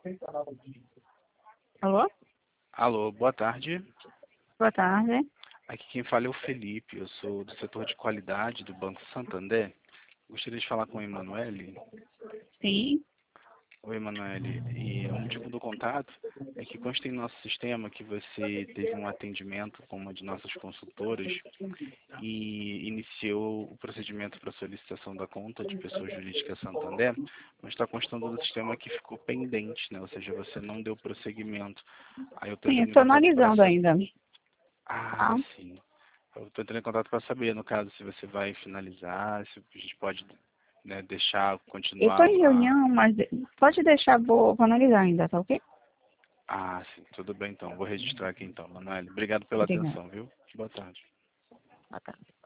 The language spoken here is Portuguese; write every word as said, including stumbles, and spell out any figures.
Alô? Alô, boa tarde. Boa tarde. Aqui quem fala é o Felipe, eu sou do setor de qualidade do Banco Santander. Gostaria de falar com a Emanuele. Sim. Oi, Emanuele. E o motivo do contato é que consta em nosso sistema que você teve um atendimento com uma de nossas consultoras e iniciou o procedimento para solicitação da conta de pessoa jurídica Santander, mas está constando no sistema que ficou pendente, né? Ou seja, você não deu prosseguimento. Aí eu estou Sim, entrando em estou contato para analisando saber. ainda. Ah, Tá? sim. Eu estou entrando em contato para saber, no caso, se você vai finalizar, se a gente pode, né, deixar, Eu estou continuar em a... reunião, mas pode deixar, vou, vou analisar ainda, tá ok? Ah, sim, tudo bem então. Vou registrar aqui então, Manoel. Obrigado pela Obrigada. atenção, viu? Boa tarde. Boa tarde.